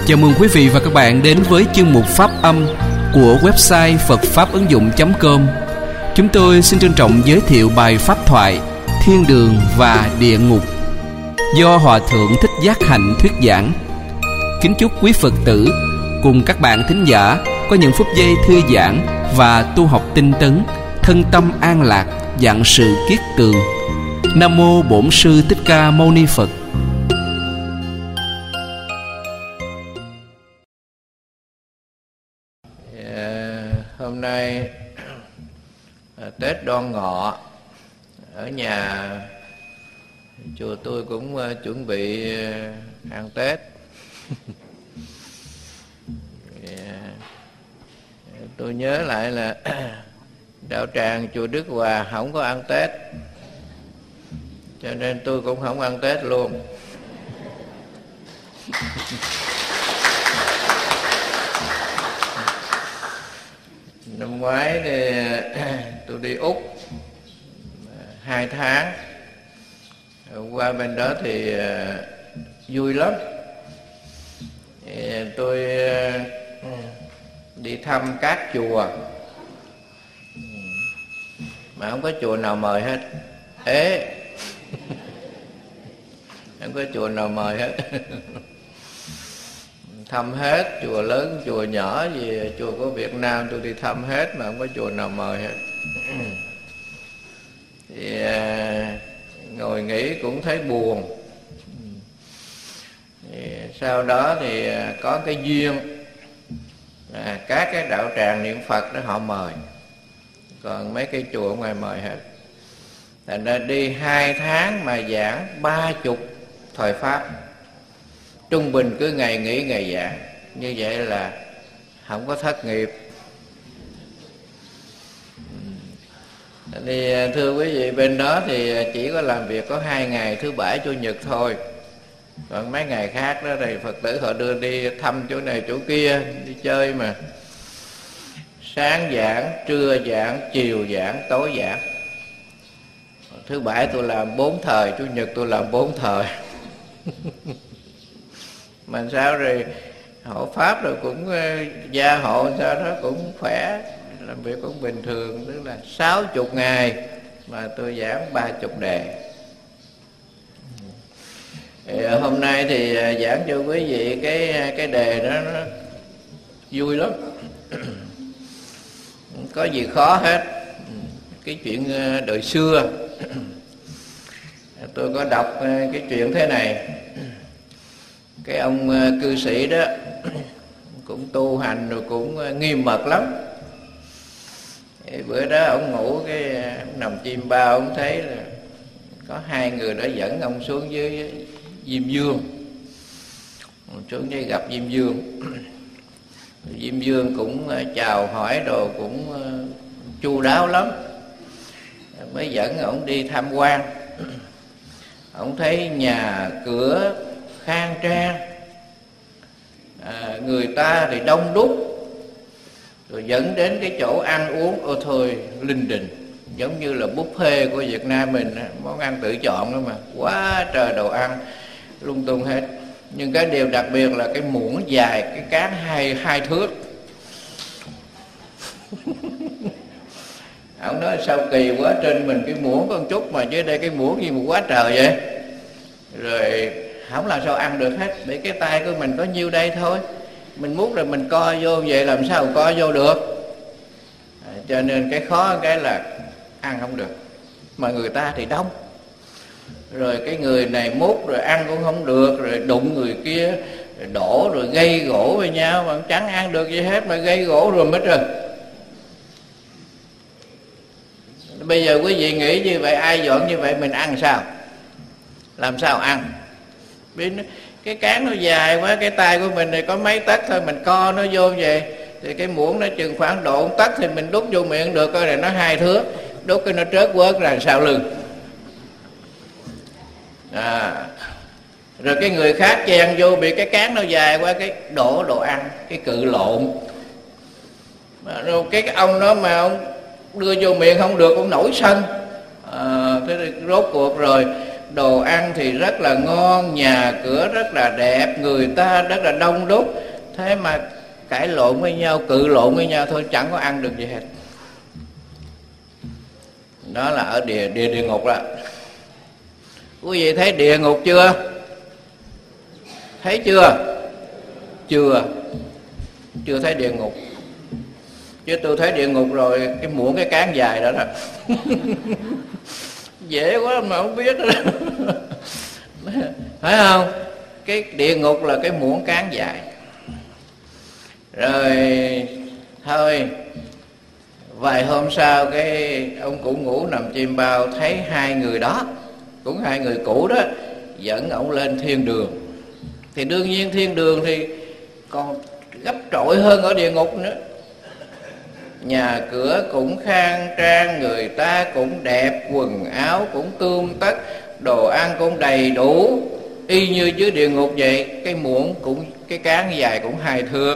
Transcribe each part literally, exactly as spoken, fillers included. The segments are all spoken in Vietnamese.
Chào mừng quý vị và các bạn đến với chương mục Pháp âm của website phật pháp ứng dụng chấm com. Chúng tôi xin trân trọng giới thiệu bài pháp thoại Thiên đường và địa ngục do Hòa Thượng Thích Giác Hạnh thuyết giảng. Kính chúc quý Phật tử cùng các bạn thính giả có những phút giây thư giãn và tu học tinh tấn, thân tâm an lạc, vạn sự kiết tường. Nam mô Bổn Sư Thích Ca Mâu Ni Phật. Hôm nay Tết Đoan Ngọ, ở nhà chùa tôi cũng chuẩn bị ăn Tết. Tôi nhớ lại là đạo tràng chùa Đức Hòa không có ăn Tết, cho nên tôi cũng không ăn Tết luôn. Năm ngoái thì tôi đi Úc hai tháng, qua bên đó thì vui lắm. Tôi đi thăm các chùa mà không có chùa nào mời hết. Ế không có chùa nào mời hết. Thăm hết, chùa lớn, chùa nhỏ gì, chùa của Việt Nam tôi đi thăm hết mà không có chùa nào mời hết. Thì à, ngồi nghĩ cũng thấy buồn. Thì sau đó thì có cái duyên, à, các cái đạo tràng niệm Phật đó họ mời, còn mấy cái chùa ngoài mời hết. Thành ra đi hai tháng mà giảng ba chục thời Pháp, trung bình cứ ngày nghỉ ngày giảng. Như vậy là không có thất nghiệp. Thì thưa quý vị, bên đó thì chỉ có làm việc có hai ngày thứ bảy chủ nhật thôi, còn mấy ngày khác đó thì Phật tử họ đưa đi thăm chỗ này chỗ kia, đi chơi mà. Sáng giảng, trưa giảng, chiều giảng, tối giảng. Thứ bảy tôi làm bốn thời, chủ nhật tôi làm bốn thời. Mà sao rồi hộ pháp rồi cũng gia hộ sao đó cũng khỏe, làm việc cũng bình thường. Tức là sáu chục ngày mà tôi giảng ba chục đề. Thì hôm nay thì giảng cho quý vị cái cái đề đó nó vui lắm. Không có gì khó hết. Cái chuyện đời xưa. Tôi có đọc cái chuyện thế này. Cái ông cư sĩ đó cũng tu hành rồi cũng nghiêm mật lắm. Thì bữa đó ông ngủ cái nằm chim bao, ông thấy là có hai người đã dẫn ông xuống dưới Diêm Dương, xuống dưới gặp Diêm Dương. Diêm Dương cũng chào hỏi đồ cũng chu đáo lắm, mới dẫn ông đi tham quan. Ông thấy nhà cửa khang trang, à, người ta thì đông đúc, rồi dẫn đến cái chỗ ăn uống ôi thôi linh đình, giống như là buffet của Việt Nam mình, món ăn tự chọn đó mà, quá trời đồ ăn lung tung hết. Nhưng cái điều đặc biệt là cái muỗng dài, cái cán hai hai thước. Ông nói sao kỳ quá, trên mình cái muỗng có một chút mà dưới đây cái muỗng gì mà quá trời vậy. Rồi không làm sao ăn được hết, bởi cái tay của mình có nhiêu đây thôi, mình múc rồi mình co vô vậy làm sao co vô được. À, cho nên cái khó cái là ăn không được, mà người ta thì đông, rồi cái người này múc rồi ăn cũng không được, rồi đụng người kia rồi đổ rồi gây gỗ với nhau mà chẳng ăn được gì hết, mà gây gỗ rồi mất rồi. Bây giờ quý vị nghĩ như vậy, ai dọn như vậy mình ăn sao, làm sao ăn? Vì cái cán nó dài quá, cái tay của mình này có mấy tấc thôi, mình co nó vô vậy thì cái muỗng nó chừng khoảng độ một tấc thì mình đút vô miệng được, coi này nó hai thước, đút cái nó trớt quớt ra sau lưng. À, rồi cái người khác chèn vô bị cái cán nó dài quá, cái đổ đồ ăn, cái cự lộn. Rồi cái, cái ông đó mà ông đưa vô miệng không được, ông nổi sân. À, thế thì rốt cuộc rồi đồ ăn thì rất là ngon, nhà cửa rất là đẹp, người ta rất là đông đúc, thế mà cãi lộn với nhau, cự lộn với nhau thôi, chẳng có ăn được gì hết. Đó là ở địa địa địa ngục đó. Quý vị thấy địa ngục chưa? Thấy chưa? Chưa. Chưa thấy địa ngục. Chứ tôi thấy địa ngục rồi, cái muỗng cái cán dài đó đó. Dễ quá mà không biết đó. Phải không? Cái địa ngục là cái muỗng cán dài. Rồi thôi, vài hôm sau cái ông cụ ngủ nằm chim bao, thấy hai người đó, cũng hai người cũ đó, dẫn ông lên thiên đường. Thì đương nhiên thiên đường thì còn gấp trội hơn ở địa ngục nữa. Nhà cửa cũng khang trang, người ta cũng đẹp, quần áo cũng tươm tất, đồ ăn cũng đầy đủ, y như dưới địa ngục vậy. Cái muỗng cũng, cái cán dài cũng hai thước.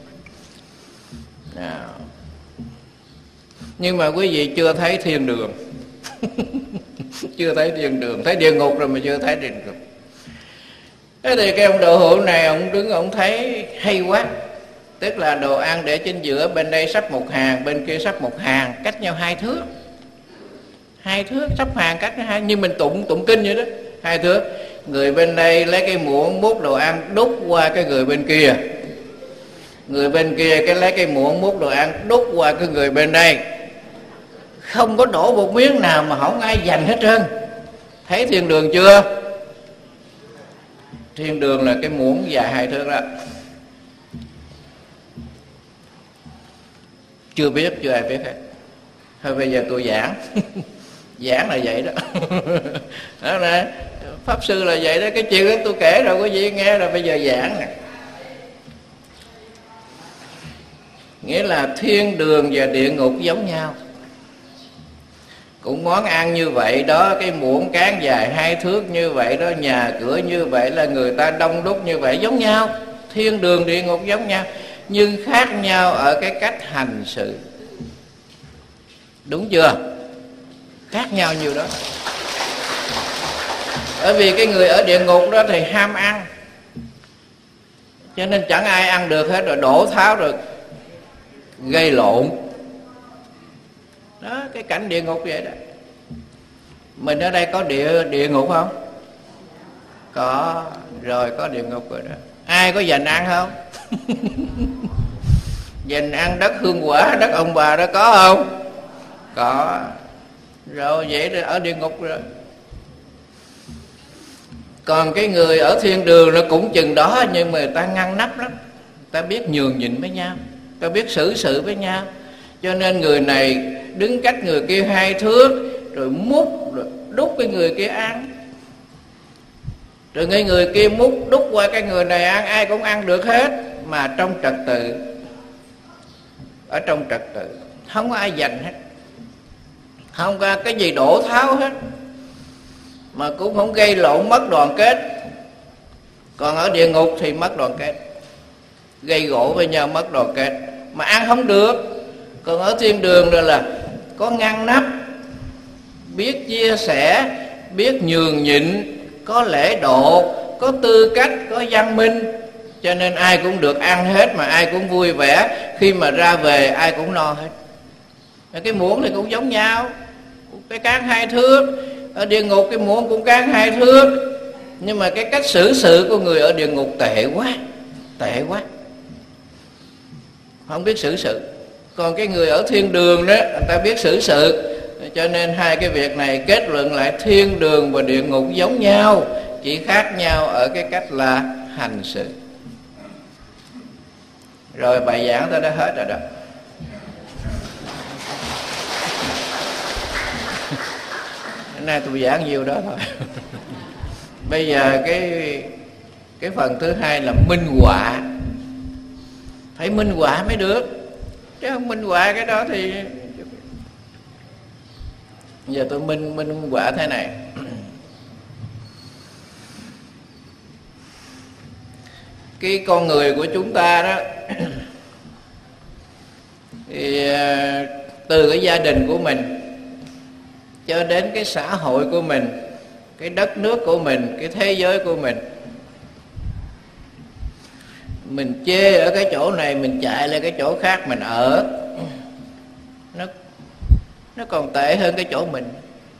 Nào. Nhưng mà quý vị chưa thấy thiên đường. Chưa thấy thiên đường, thấy địa ngục rồi mà chưa thấy địa ngục. Thế thì cái ông đồ hữu này, ông đứng ông thấy hay quá. Tức là đồ ăn để trên giữa, bên đây sắp một hàng, bên kia sắp một hàng, cách nhau hai thước. Hai thước sắp hàng cách hai, như mình tụng tụng kinh vậy đó, hai thước. Người bên đây lấy cái muỗng múc đồ ăn đút qua cái người bên kia, người bên kia cái lấy cái muỗng múc đồ ăn đút qua cái người bên đây. Không có đổ một miếng nào mà không ai giành hết trơn. Thấy thiên đường chưa? Thiên đường là cái muỗng dài hai thước đó. Chưa biết, chưa ai biết hết. Thôi bây giờ tôi giảng. Giảng là vậy đó. Đó nè, pháp sư là vậy đó. Cái chuyện đó tôi kể rồi quý vị nghe rồi, bây giờ giảng nè. Nghĩa là thiên đường và địa ngục giống nhau, cũng món ăn như vậy đó, cái muỗng cán dài hai thước như vậy đó, nhà cửa như vậy, là người ta đông đúc như vậy, giống nhau. Thiên đường địa ngục giống nhau, nhưng khác nhau ở cái cách hành sự. Đúng chưa? Khác nhau nhiều đó. Bởi vì cái người ở địa ngục đó thì ham ăn, cho nên chẳng ai ăn được hết, rồi đổ tháo rồi gây lộn. Đó, cái cảnh địa ngục vậy đó. Mình ở đây có địa địa ngục không? Có. Rồi có địa ngục rồi đó. Ai có dành ăn không? Dành ăn đất hương quả, đất ông bà đó có không? Có. Rồi vậy thì ở địa ngục rồi. Còn cái người ở thiên đường nó cũng chừng đó, nhưng mà người ta ngăn nắp lắm. Người ta biết nhường nhịn với nhau, người ta biết xử sự với nhau. Cho nên người này đứng cách người kia hai thước, rồi múc rồi đút cái người kia ăn. Rồi cái người kia múc đút qua cái người này ăn, ai cũng ăn được hết, mà trong trật tự. Ở trong trật tự, không có ai giành hết, không có cái gì đổ tháo hết, mà cũng không gây lộn mất đoàn kết. Còn ở địa ngục thì mất đoàn kết, gây gỗ với nhau mất đoàn kết, mà ăn không được. Còn ở thiên đường rồi là có ngăn nắp, biết chia sẻ, biết nhường nhịn, có lễ độ, có tư cách, có văn minh. Cho nên ai cũng được ăn hết, mà ai cũng vui vẻ. Khi mà ra về ai cũng no hết. Cái muỗng thì cũng giống nhau, cái cán hai thước. Ở địa ngục cái muỗng cũng cán hai thước, nhưng mà cái cách xử sự của người ở địa ngục tệ quá, tệ quá, không biết xử sự. Còn cái người ở thiên đường đó, người ta biết xử sự. Cho nên hai cái việc này kết luận lại thiên đường và địa ngục giống nhau, chỉ khác nhau ở cái cách là hành sự. Rồi bài giảng tôi đã hết rồi đó. Hôm nay tôi giảng nhiều đó thôi. Bây giờ cái cái phần thứ hai là minh họa. Phải minh họa mới được, chứ không minh họa cái đó thì... Giờ tôi minh minh họa thế này. Cái con người của chúng ta đó thì từ cái gia đình của mình cho đến cái xã hội của mình, cái đất nước của mình, cái thế giới của mình. Mình chê ở cái chỗ này, mình chạy lên cái chỗ khác mình ở, nó nó còn tệ hơn cái chỗ mình.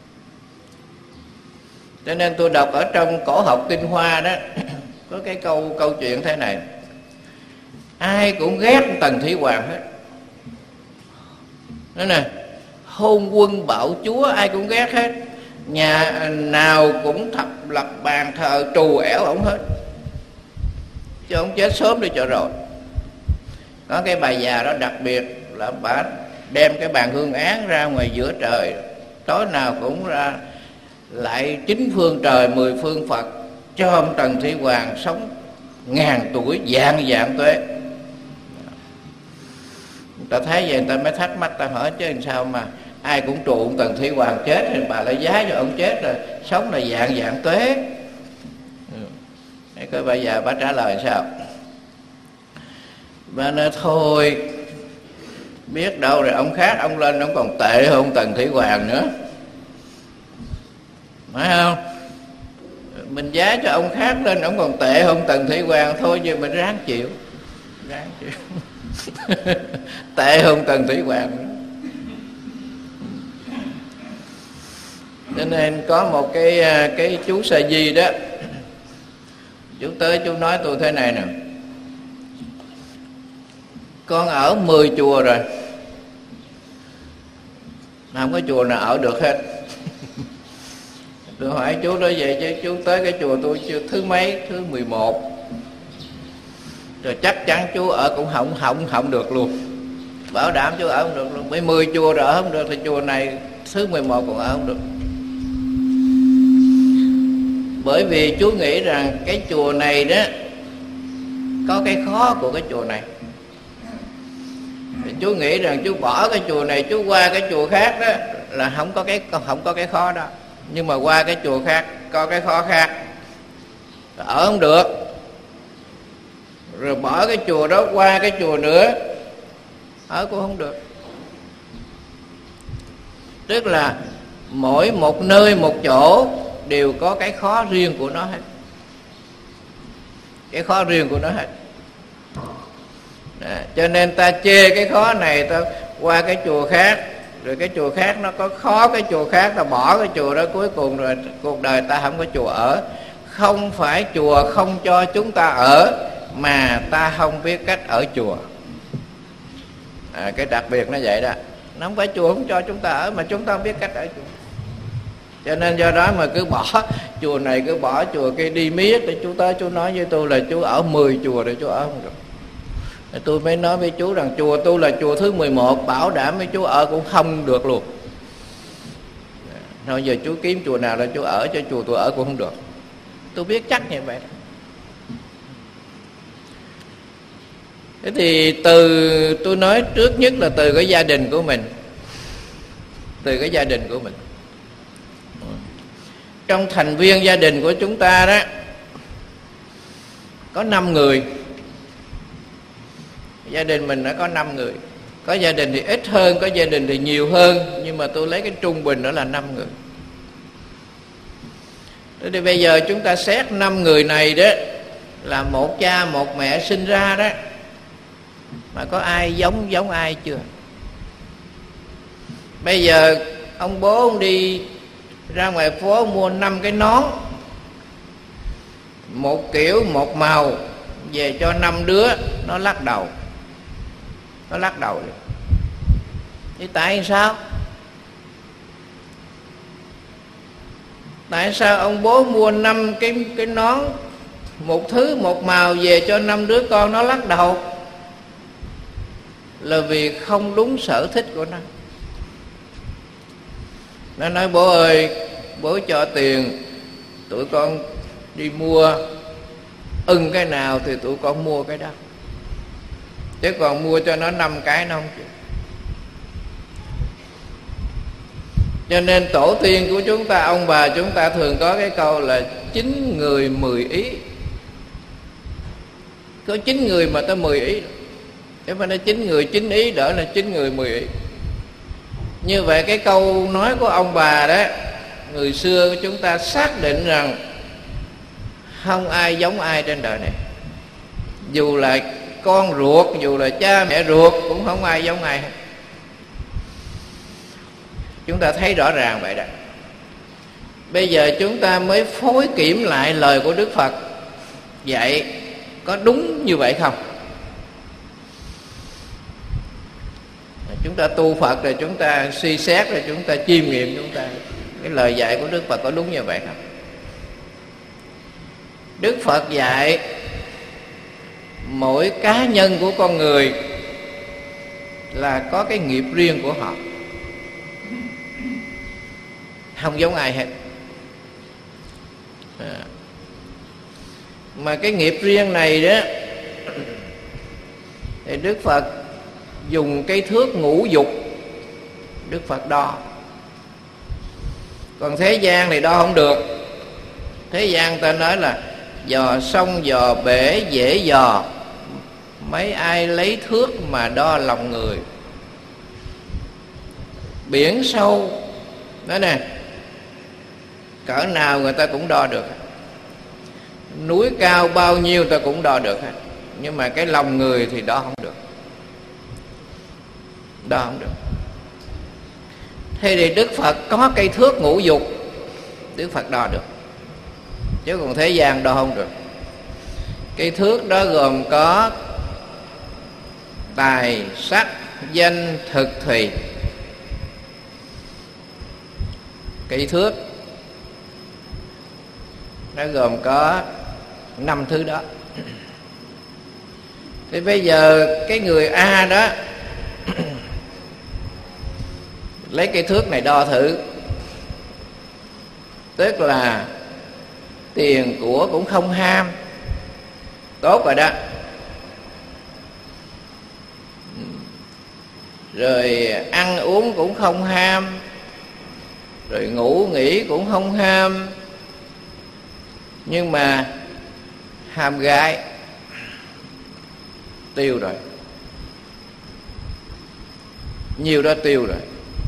Cho nên tôi đọc ở trong cổ học Tinh Hoa đó, có cái câu câu chuyện thế này: ai cũng ghét Tần Thủy Hoàng hết. Đó nè, hôn quân bạo chúa ai cũng ghét hết, nhà nào cũng thập lập bàn thờ trù ẻo ổng hết, chứ ông chết sớm đi cho rồi. Có cái bà già đó đặc biệt là bà đem cái bàn hương án ra ngoài giữa trời, tối nào cũng ra lại chín phương trời mười phương Phật, cho ông Tần Thủy Hoàng sống ngàn tuổi vạn vạn tuế. Người ta thấy vậy người ta mới thắc mắc, ta hỏi chứ làm sao mà ai cũng trụ ông Tần Thủy Hoàng chết thì bà lại giá cho ông chết rồi sống là vạn vạn tuế. Để coi bà già bà trả lời sao. Bà nói thôi, biết đâu rồi ông khác ông lên ông còn tệ hơn ông Tần Thủy Hoàng nữa, phải không? Mình giá cho ông khác lên ông còn tệ hơn Tần Thủy Hoàng, thôi chứ mình ráng chịu, ráng chịu. Tệ hơn Tần Thủy Hoàng nữa. Cho nên có một cái cái chú Sa Di đó, chú tới chú nói tôi thế này nè: con ở mười chùa rồi mà không có chùa nào ở được hết. Tôi hỏi chú đó vậy chứ chú tới cái chùa tôi chưa thứ mấy, thứ mười một rồi, chắc chắn chú ở cũng không không không được luôn, bảo đảm chú ở không được luôn. Mấy mười chùa rồi ở không được thì chùa này thứ mười một còn ở không được. Bởi vì chú nghĩ rằng cái chùa này đó có cái khó của cái chùa này. Thì chú nghĩ rằng chú bỏ cái chùa này chú qua cái chùa khác đó là không có cái không có cái khó đó. Nhưng mà qua cái chùa khác có cái khó khác, ở không được. Rồi bỏ cái chùa đó qua cái chùa nữa, ở cũng không được. Tức là mỗi một nơi một chỗ đều có cái khó riêng của nó hết, cái khó riêng của nó hết. Đó, cho nên ta chê cái khó này, ta qua cái chùa khác, rồi cái chùa khác nó có khó cái chùa khác, ta bỏ cái chùa đó, cuối cùng rồi cuộc đời ta không có chùa ở. Không phải chùa không cho chúng ta ở, mà ta không biết cách ở chùa. À, cái đặc biệt nó vậy đó. Nó không phải chùa không cho chúng ta ở, mà chúng ta không biết cách ở chùa. Cho nên do đó mà cứ bỏ chùa này, cứ bỏ chùa kia đi miết. Thì chú tới chú nói với tôi là chú ở mười chùa rồi chú ở không được. Thì tôi mới nói với chú rằng chùa tôi là chùa thứ mười một, bảo đảm với chú ở cũng không được luôn. Thôi giờ chú kiếm chùa nào là chú ở, cho chùa tôi ở cũng không được. Tôi biết chắc như vậy. Thế thì từ tôi nói trước nhất là từ cái gia đình của mình, từ cái gia đình của mình. Trong thành viên gia đình của chúng ta đó có năm người. Gia đình mình đã có năm người. Có gia đình thì ít hơn, có gia đình thì nhiều hơn, nhưng mà tôi lấy cái trung bình đó là năm người. Thế thì bây giờ chúng ta xét năm người này đó là một cha một mẹ sinh ra đó, mà có ai giống giống ai chưa? Bây giờ ông bố ông đi ra ngoài phố mua năm cái nón, một kiểu một màu, về cho năm đứa, nó lắc đầu. Nó lắc đầu rồi. Thì tại sao? Tại sao ông bố mua năm cái cái nón, một thứ một màu, về cho năm đứa con, nó lắc đầu? Là vì không đúng sở thích của nó. Nó nói bố ơi, bố cho tiền tụi con đi mua, ưng cái nào thì tụi con mua cái đó, chứ còn mua cho nó năm cái nó không chịu. Cho nên tổ tiên của chúng ta, ông bà chúng ta thường có cái câu là chín người mười ý. Có chín người mà tới mười ý. Nếu mà nói chín người chín ý, đỡ là chín người mười ý. Như vậy cái câu nói của ông bà đó người xưa chúng ta xác định rằng không ai giống ai trên đời này. Dù là con ruột, dù là cha mẹ ruột, cũng không ai giống ai hết. Chúng ta thấy rõ ràng vậy đó. Bây giờ chúng ta mới phối kiểm lại lời của Đức Phật dạy có đúng như vậy không? Chúng ta tu Phật rồi chúng ta suy xét, rồi chúng ta chiêm nghiệm, chúng ta cái lời dạy của Đức Phật có đúng như vậy không? Đức Phật dạy mỗi cá nhân của con người là có cái nghiệp riêng của họ, không giống ai hết. À. Mà cái nghiệp riêng này đó thì Đức Phật dùng cái thước ngũ dục Đức Phật đo. Còn thế gian thì đo không được. Thế gian ta nói là dò sông dò bể dễ dò, mấy ai lấy thước mà đo lòng người. Biển sâu đó nè, cỡ nào người ta cũng đo được. Núi cao bao nhiêu ta cũng đo được hết. Nhưng mà cái lòng người thì đo không được. Đo không được. Thế thì Đức Phật có cây thước ngũ dục, Đức Phật đo được. Chứ còn thế gian đo không được. Cây thước đó gồm có tài, sắc, danh, thực, thùy. Cây thước nó gồm có năm thứ đó. Thì bây giờ cái người A đó lấy cây thước này đo thử, tức là tiền của cũng không ham, tốt rồi đó. Rồi ăn uống cũng không ham, rồi ngủ nghỉ cũng không ham. Nhưng mà ham gái tiêu rồi, nhiều đó tiêu rồi.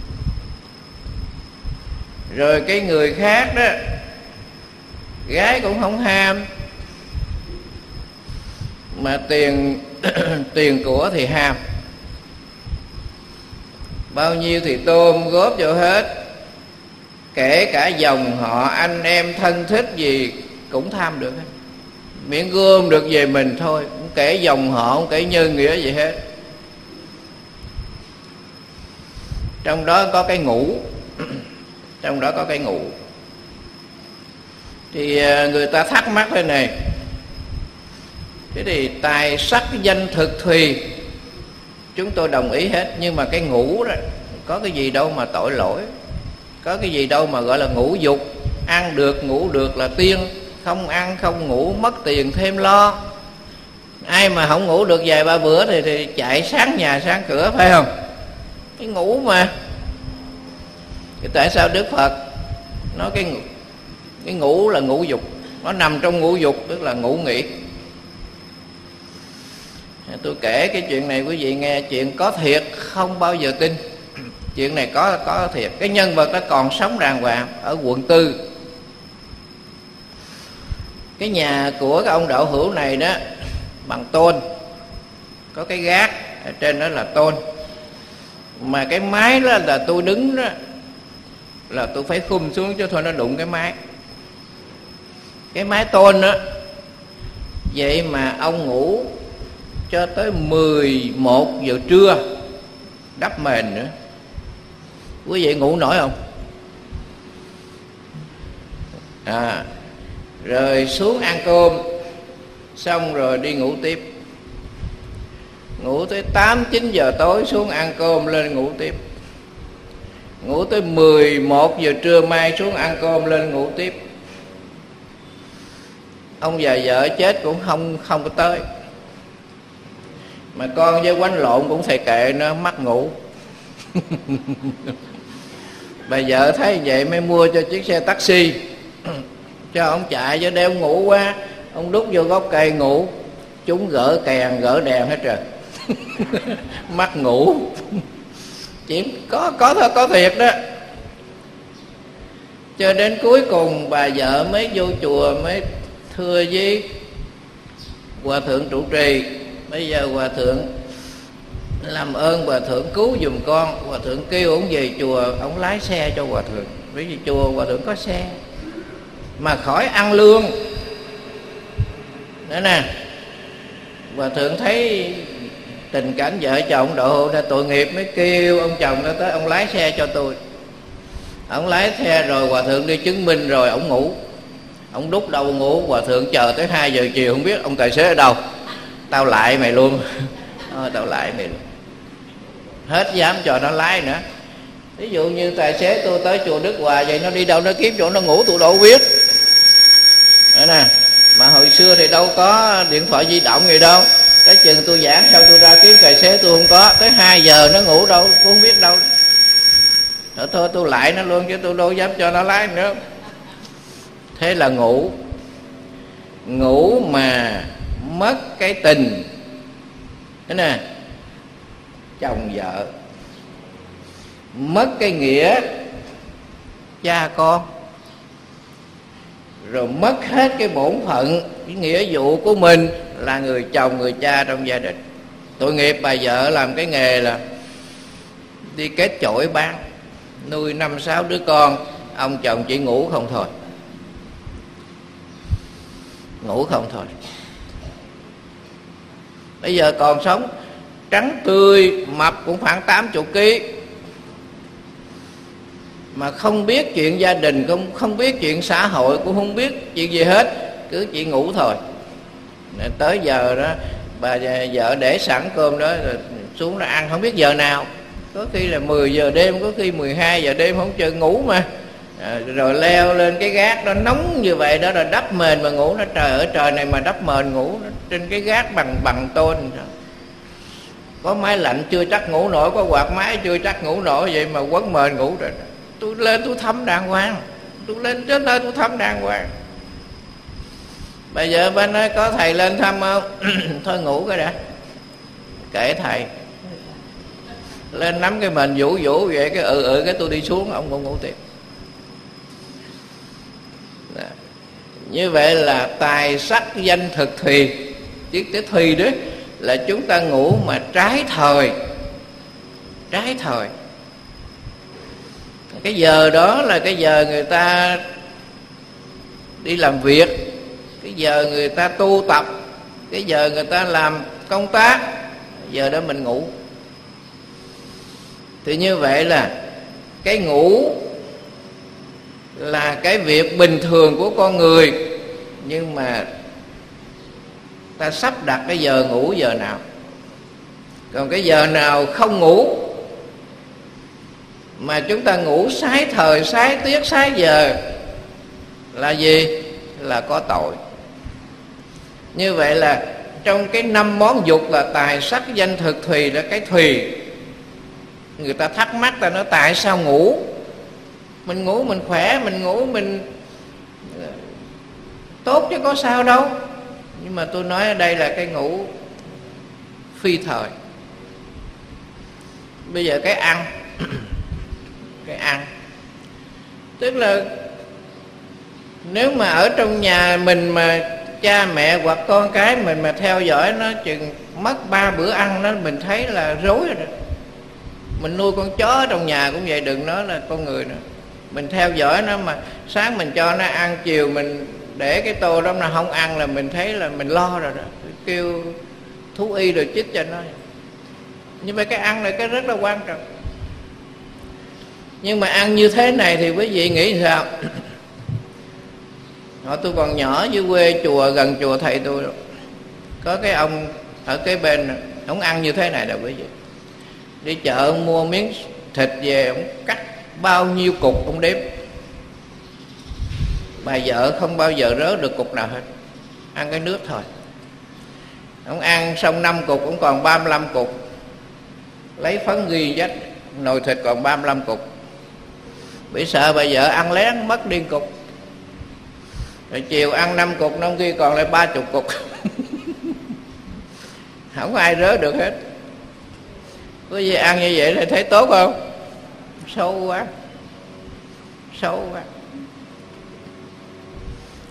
Rồi cái người khác đó, gái cũng không ham, mà tiền tiền của thì ham. Bao nhiêu thì tôm góp vô hết, kể cả dòng họ anh em thân thích gì cũng tham được hết. Miễn gom được về mình thôi, không kể dòng họ, không kể nhân nghĩa gì hết. Trong đó có cái ngũ, trong đó có cái ngũ. Thì người ta thắc mắc thế này: thế thì tài sắc danh thực thùy chúng tôi đồng ý hết, nhưng mà cái ngũ đó có cái gì đâu mà tội lỗi, có cái gì đâu mà gọi là ngũ dục. Ăn được ngủ được là tiên, không ăn không ngủ mất tiền thêm lo. Ai mà không ngủ được vài ba bữa thì, thì chạy sáng nhà sáng cửa, phải không? Cái ngủ mà. Thì tại sao Đức Phật nói cái cái ngủ là ngũ dục, nó nằm trong ngũ dục, tức là ngủ nghỉ. Tôi kể cái chuyện này quý vị nghe, chuyện có thiệt không bao giờ tin. Chuyện này có có thiệt. Cái nhân vật đó còn sống đàng hoàng ở quận tư. Cái nhà của cái ông đạo hữu này đó bằng tôn, có cái gác ở trên đó là tôn, mà cái mái đó là tôi đứng đó là tôi phải khum xuống, chứ thôi nó đụng cái mái. Cái mái tôn đó. Vậy mà ông ngủ cho tới mười một giờ trưa đắp mền nữa. Quý vị ngủ nổi không? À, rồi xuống ăn cơm xong rồi đi ngủ tiếp. Ngủ tới tám chín giờ tối, xuống ăn cơm lên ngủ tiếp. Ngủ tới mười một giờ trưa mai xuống ăn cơm lên ngủ tiếp. Ông già vợ chết cũng không không có tới. Mà con với quánh lộn cũng thầy kệ nó mắc ngủ. Bà vợ thấy vậy mới mua cho chiếc xe taxi cho ông chạy, cho đeo ngủ quá. Ông đút vô gốc cây ngủ, chúng gỡ kèn gỡ đèn hết trời. Mắc ngủ. Chuyện có có thôi, có thiệt đó. Cho đến cuối cùng bà vợ mới vô chùa mới thưa với hòa thượng trụ trì: bây giờ hòa thượng làm ơn hòa thượng cứu giùm con. Hòa thượng kêu ông về chùa, ông lái xe cho hòa thượng, bởi vì chùa hòa thượng có xe mà khỏi ăn lương nữa nè. Hòa thượng thấy tình cảnh vợ chồng độ ra tội nghiệp mới kêu ông chồng nó tới, ông lái xe cho tôi. Ông lái xe rồi hòa thượng đi chứng minh rồi ông ngủ. Ông đút đầu ngủ, hòa thượng chờ tới hai giờ chiều không biết ông tài xế ở đâu. Tao lại mày luôn. Thôi tao lại mày luôn. Hết dám cho nó lái nữa. Ví dụ như tài xế tôi tới chùa Đức Hòa vậy, nó đi đâu nó kiếm chỗ nó ngủ tôi đâu biết. Đấy nè. Mà hồi xưa thì đâu có điện thoại di động gì đâu. Cái chừng tôi giảng xong tôi ra kiếm tài xế tôi không có. Tới hai giờ nó ngủ đâu tôi không biết đâu. Thôi, thôi tôi lại nó luôn chứ tôi đâu dám cho nó lái nữa. Thế là ngủ. Ngủ mà mất cái tình. Thế nè, chồng vợ. Mất cái nghĩa cha con. Rồi mất hết cái bổn phận, cái nghĩa vụ của mình là người chồng, người cha trong gia đình. Tội nghiệp bà vợ làm cái nghề là đi kết chổi bán, nuôi năm sáu đứa con. Ông chồng chỉ ngủ không thôi. Ngủ không thôi. Bây giờ còn sống trắng tươi, mập cũng khoảng tám mươi ký, mà không biết chuyện gia đình, không, không biết chuyện xã hội, cũng không biết chuyện gì hết, cứ chỉ ngủ thôi. Tới giờ đó bà vợ để sẵn cơm đó rồi xuống là ăn không biết giờ nào. Có khi là mười giờ đêm, có khi mười hai giờ đêm, không chờ ngủ mà. À, rồi leo lên cái gác đó nóng như vậy đó, rồi đắp mền mà ngủ. Nó trời ở trời này mà đắp mền ngủ nó, trên cái gác bằng bằng tôn. Có máy lạnh chưa chắc ngủ nổi, có quạt máy chưa chắc ngủ nổi, vậy mà quấn mền ngủ rồi. Tôi lên tôi thấm đàng hoàng, tôi lên trên nơi tôi thấm đàng hoàng. Bây giờ bên nói có thầy lên thăm không? Thôi ngủ cái đã, kệ thầy. Lên nắm cái mền vũ vũ vậy, cái ừ ừ cái tôi đi xuống, ông cũng ngủ tiếp. Đó. Như vậy là tài sắc danh thực thùy. Chứ cái thùy đó là chúng ta ngủ mà trái thời. Trái thời. Cái giờ đó là cái giờ người ta đi làm việc, cái giờ người ta tu tập, cái giờ người ta làm công tác, giờ đó mình ngủ. Thì như vậy là cái ngủ là cái việc bình thường của con người, nhưng mà ta sắp đặt cái giờ ngủ giờ nào. Còn cái giờ nào không ngủ mà chúng ta ngủ sái thời, sái tiết, sái giờ là gì? Là có tội. Như vậy là trong cái năm món dục là tài sắc danh thực thùy, là cái thùy. Người ta thắc mắc, ta nói tại sao ngủ? Mình ngủ mình khỏe, mình ngủ mình tốt chứ có sao đâu. Nhưng mà tôi nói ở đây là cái ngủ phi thời. Bây giờ cái ăn cái ăn tức là nếu mà ở trong nhà mình mà cha mẹ hoặc con cái mình mà theo dõi nó chừng mất ba bữa ăn, nó mình thấy là rối rồi. Mình nuôi con chó trong nhà cũng vậy, đừng nói là con người nữa. Mình theo dõi nó mà sáng mình cho nó ăn, chiều mình để cái tô đó nó không ăn là mình thấy là mình lo rồi đó. Kêu thú y rồi chích cho nó. Nhưng mà cái ăn là cái rất là quan trọng. Nhưng mà ăn như thế này thì quý vị nghĩ sao? Hồi tôi còn nhỏ dưới quê chùa, gần chùa thầy tôi, có cái ông ở cái bên, ông ăn như thế này là quý vị. Đi chợ ông mua miếng thịt về, ông cắt bao nhiêu cục ông đếm. Bà vợ không bao giờ rớ được cục nào hết, ăn cái nước thôi. Ông ăn xong năm cục, ông còn ba mươi lăm cục. Lấy phấn ghi dách, nồi thịt còn ba mươi lăm cục. Bị sợ bà vợ ăn lén mất đi cục. Rồi chiều ăn năm cục, năm kia còn lại ba chục cục. Không có ai rớ được hết. Có gì ăn như vậy thì thấy tốt không? Sâu quá, sâu quá.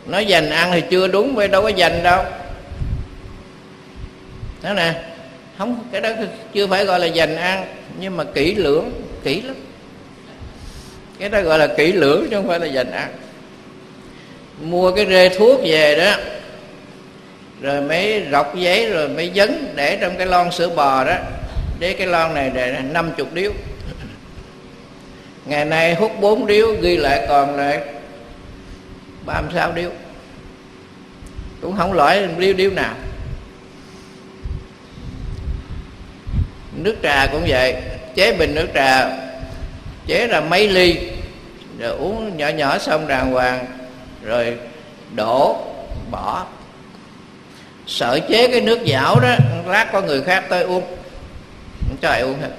Nói dành ăn thì chưa đúng, với đâu có dành đâu. Đó nè, không, cái đó chưa phải gọi là dành ăn, nhưng mà kỹ lưỡng, kỹ lắm. Cái đó gọi là kỹ lưỡng chứ không phải là dành ăn. Mua cái rê thuốc về đó, rồi mới rọc giấy, rồi mới dấn để trong cái lon sữa bò đó. Để cái lon này để năm mươi điếu. Ngày nay hút bốn điếu, ghi lại còn lại ba mươi sáu điếu, cũng không lõi điếu điếu nào. Nước trà cũng vậy, chế bình nước trà chế ra mấy ly, rồi uống nhỏ nhỏ xong đàng hoàng, rồi đổ bỏ. Sợ chế cái nước dảo đó, lát có người khác tới uống, không cho ai uống hết.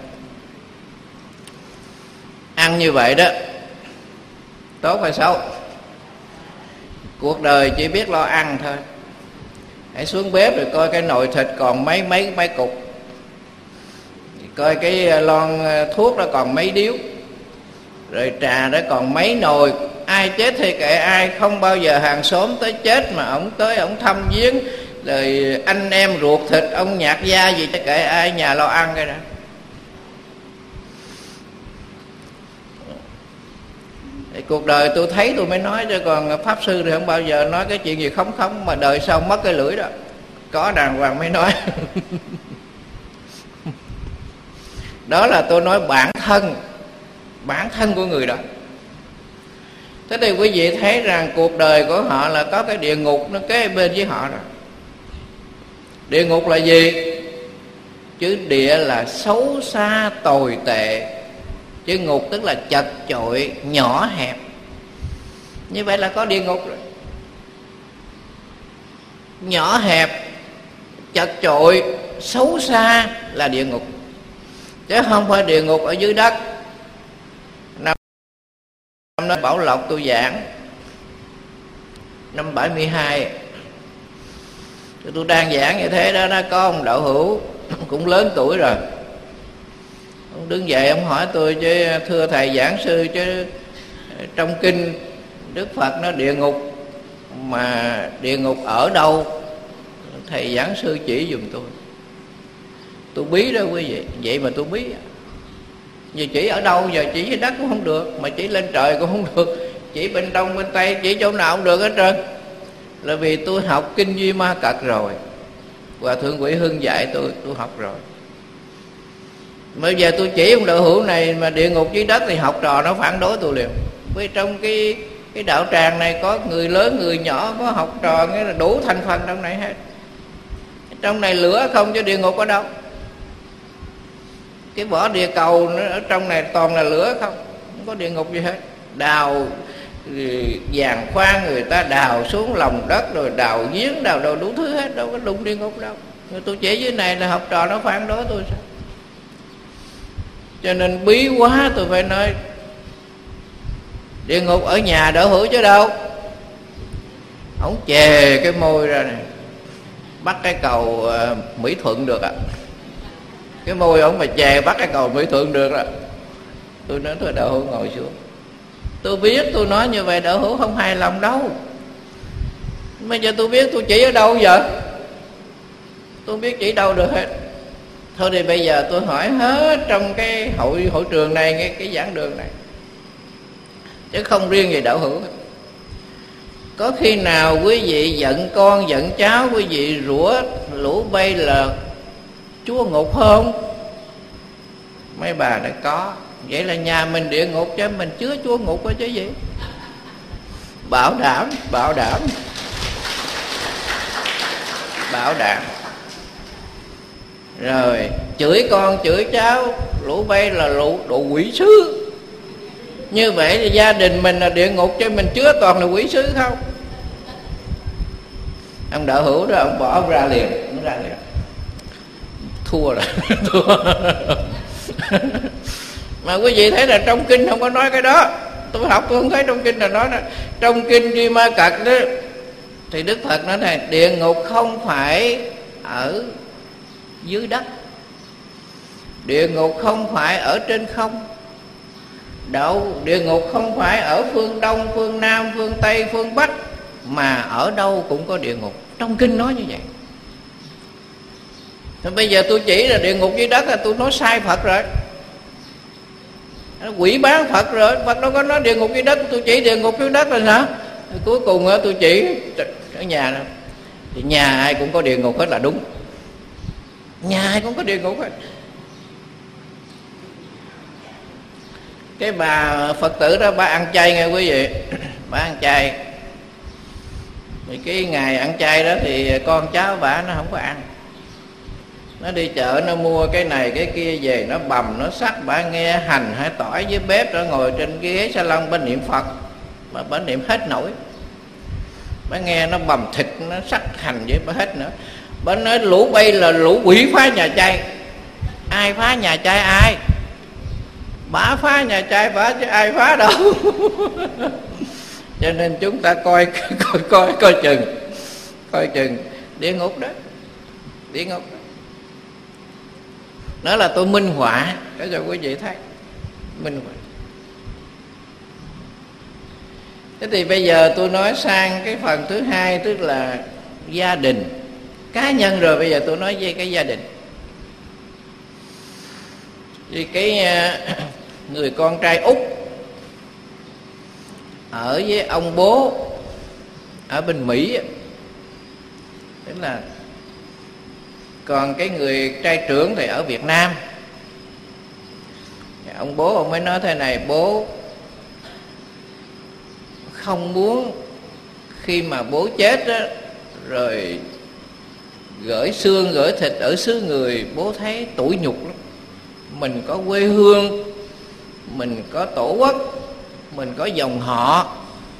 Ăn như vậy đó, tốt hay xấu? Cuộc đời chỉ biết lo ăn thôi. Hãy xuống bếp rồi coi cái nồi thịt còn mấy mấy mấy cục, coi cái lon thuốc đó còn mấy điếu, rồi trà đó còn mấy nồi. Ai chết thì kệ ai, không bao giờ hàng xóm tới chết mà ổng tới ổng thăm viếng, rồi anh em ruột thịt, ông nhạc gia gì cho kệ ai, nhà lo ăn cái đó. Thì cuộc đời tôi thấy tôi mới nói, chứ còn pháp sư thì không bao giờ nói cái chuyện gì khống khống, mà đời sau mất cái lưỡi đó, có đàng hoàng mới nói. Đó là tôi nói bản thân, bản thân của người đó. Thế thì quý vị thấy rằng cuộc đời của họ là có cái địa ngục nó kế bên với họ rồi. Địa ngục là gì? Chữ địa là xấu xa tồi tệ, chữ ngục tức là chật chội, nhỏ hẹp. Như vậy là có địa ngục rồi. Nhỏ hẹp, chật chội, xấu xa là địa ngục, chứ không phải địa ngục ở dưới đất. Năm đó Bảo Lộc tôi giảng năm bảy mươi hai, tôi đang giảng như thế đó, nó có ông đạo hữu cũng lớn tuổi rồi, ông đứng dậy ông hỏi tôi chứ: thưa thầy giảng sư, chứ trong kinh Đức Phật nói địa ngục, mà địa ngục ở đâu? Thầy giảng sư chỉ giùm tôi. Tôi bí đó quý vị, vậy mà tôi bí. Giờ chỉ ở đâu? Giờ chỉ dưới đất cũng không được, mà chỉ lên trời cũng không được, chỉ bên đông bên tây, chỉ chỗ nào cũng được hết trơn. Là vì tôi học kinh Duy Ma Cật rồi, Hòa Thượng Quỷ Hưng dạy tôi, tôi học rồi. Bây giờ tôi chỉ ông đạo hữu này mà địa ngục dưới đất thì học trò nó phản đối tôi liền. Vì trong cái cái đạo tràng này có người lớn người nhỏ, có học trò, nghĩa là đủ thành phần trong này hết. Trong này lửa không chứ địa ngục ở đâu? Cái vỏ địa cầu nó ở trong này toàn là lửa không, không có địa ngục gì hết. Đào giàn khoan người ta đào xuống lòng đất, rồi đào giếng, đào đồ đủ thứ hết, đâu có đụng địa ngục đâu. Người tôi chỉ dưới này là học trò nó phản đối tôi sao? Cho nên bí quá, tôi phải nói địa ngục ở nhà đỡ hữu chứ đâu. Ông chề cái môi ra này, bắt cái cầu uh, Mỹ Thuận được ạ. À. Cái môi ông mà chè bắt cái cầu Mỹ Thuận được rồi. Tôi nói thôi đạo hữu ngồi xuống. Tôi biết tôi nói như vậy đạo hữu không hài lòng đâu. Bây giờ tôi biết tôi chỉ ở đâu giờ? Tôi biết chỉ đâu được hết. Thôi thì bây giờ tôi hỏi hết trong cái hội hội trường này, cái, cái giảng đường này, chứ không riêng về đạo hữu. Có khi nào quý vị giận con giận cháu, quý vị rủa lũ bay là Chúa ngục không? Mấy bà đã có. Vậy là nhà mình địa ngục chứ mình chứa Chúa ngục ở chứ gì? Bảo đảm, bảo đảm, bảo đảm. Rồi chửi con chửi cháu, lũ bay là lũ đồ quỷ sứ. Như vậy thì gia đình mình là địa ngục chứ mình chứa toàn là quỷ sứ không? Ông đạo hữu đó ông bỏ ông ra liền, ông ra liền. Thua rồi. Thua. Mà quý vị thấy là trong kinh không có nói cái đó. Tôi học tôi không thấy trong kinh là nói đó. Trong kinh Duy Ma Cật đó thì Đức Phật nói này: địa ngục không phải ở dưới đất, địa ngục không phải ở trên không, đạo địa ngục không phải ở phương Đông, phương Nam, phương Tây, phương Bắc, mà ở đâu cũng có địa ngục. Trong kinh nói như vậy. Thì bây giờ tôi chỉ là địa ngục dưới đất là tôi nói sai Phật rồi, quỷ bán Phật rồi. Phật đâu có nói địa ngục dưới đất, tôi chỉ địa ngục dưới đất là sao? Thì cuối cùng tôi chỉ ở nhà đó. Thì nhà ai cũng có địa ngục hết là đúng. Nhà ai cũng có địa ngục hết. Cái bà Phật tử đó bà ăn chay nghe quý vị. Bà ăn chay. Thì cái ngày ăn chay đó thì con cháu bà nó không có ăn. Nó đi chợ nó mua cái này cái kia về, nó bầm nó sắc, bà nghe hành hay tỏi với bếp, nó ngồi trên cái ghế salon bà niệm Phật. Bà, bà niệm hết nổi. Bà nghe nó bầm thịt, nó sắc hành với bà hết nữa. Bà nói lũ bay là lũ quỷ phá nhà chay. Ai phá nhà chay ai? Bà phá nhà chay bà chứ ai phá đâu. Cho nên chúng ta coi coi coi coi chừng, coi chừng địa ngục đó, địa ngục đó. Đó là tôi minh họa để cho quý vị thấy, minh họa. Thế thì bây giờ tôi nói sang cái phần thứ hai, tức là gia đình cá nhân rồi. Bây giờ tôi nói về cái gia đình. Vì cái người con trai út ở với ông bố ở bên Mỹ, tức là còn cái người trai trưởng thì ở Việt Nam. Ông bố ông mới nói thế này: bố không muốn khi mà bố chết đó, rồi gửi xương gửi thịt ở xứ người, bố thấy tủi nhục lắm. Mình có quê hương, mình có tổ quốc, mình có dòng họ,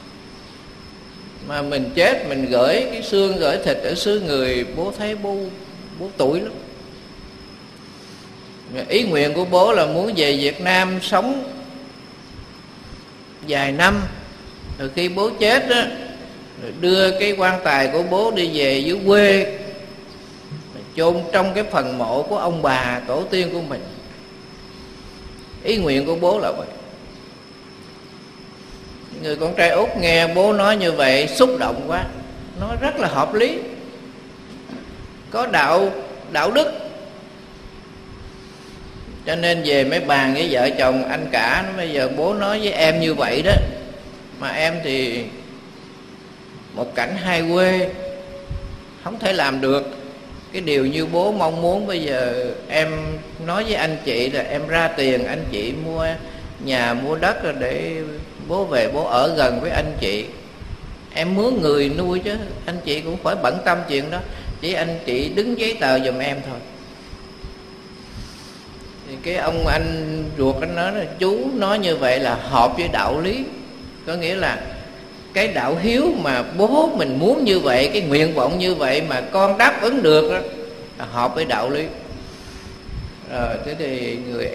mà mình chết mình gửi cái xương gửi thịt ở xứ người, bố thấy bố bố tủi lắm. Ý nguyện của bố là muốn về Việt Nam sống vài năm, rồi khi bố chết á, rồi đưa cái quan tài của bố đi về dưới quê, chôn trong cái phần mộ của ông bà tổ tiên của mình. Ý nguyện của bố là vậy. Người con trai út nghe bố nói như vậy xúc động quá, nói rất là hợp lý, có đạo đạo đức. Cho nên về mới bàn với vợ chồng anh cả, bây giờ bố nói với em như vậy đó, mà em thì một cảnh hai quê, không thể làm được cái điều như bố mong muốn. Bây giờ em nói với anh chị là em ra tiền anh chị mua nhà mua đất rồi để bố về bố ở gần với anh chị. Em mướn người nuôi chứ anh chị cũng phải bận tâm chuyện đó, chỉ anh chị đứng giấy tờ giùm em thôi. Thì cái ông anh ruột anh nói là chú nói như vậy là hợp với đạo lý. Có nghĩa là cái đạo hiếu mà bố mình muốn như vậy, cái nguyện vọng như vậy mà con đáp ứng được đó, là hợp với đạo lý. Rồi thế thì người